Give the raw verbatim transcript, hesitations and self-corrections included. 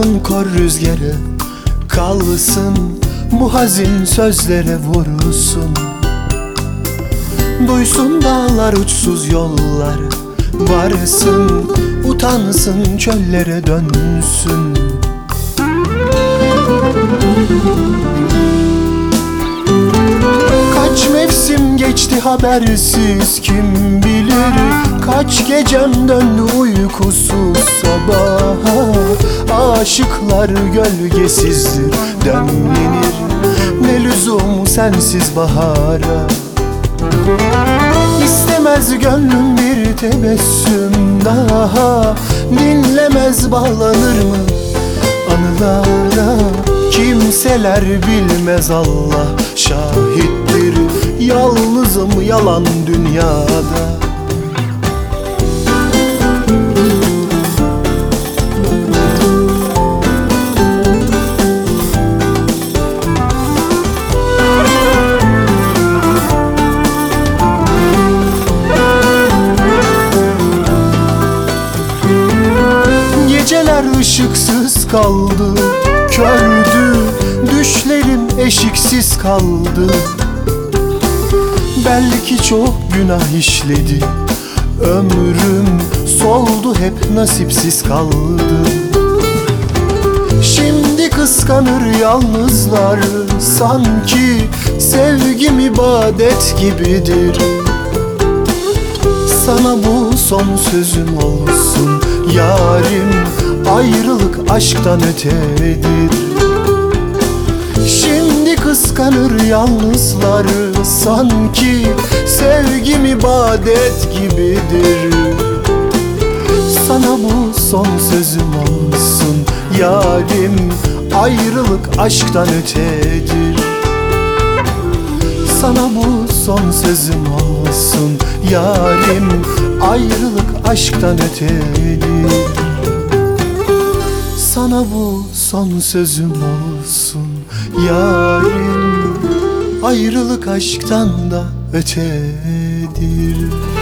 Boyun kor rüzgarı kalsın, bu hazin sözlere vurulsun. Duysun dağlar uçsuz yollar varsın, utansın çöllere dönsün. Kaç mevsim geçti habersiz kim bilir, kaç gecem döndü uykusuz sabaha. Aşıklar gölgesizdir demlenir, ne lüzum sensiz bahara. İstemez gönlüm bir tebessüm daha, dinlemez bağlanır mı anılara. Kimseler bilmez, Allah şahittir, yalnızım yalan dünyada. Geceler ışıksız kaldı, kördü, düşlerim eşiksiz kaldı. Belki çok günah işledi, ömrüm soldu hep nasipsiz kaldı. Şimdi kıskanır yalnızlar, sanki sevgim ibadet gibidir. Sana bu son sözüm olsun yarim, ayrılık aşktan ötedir. Şimdi kıskanır yalnızlar, sanki sevgim ibadet gibidir. Sana bu son sözüm olsun yarim, ayrılık aşktan ötedir. Sana bu son sözüm olsun yarim, ayrılık aşktan ötedir. Sana bu son sözüm olsun yarim, ayrılık aşktan da ötedir.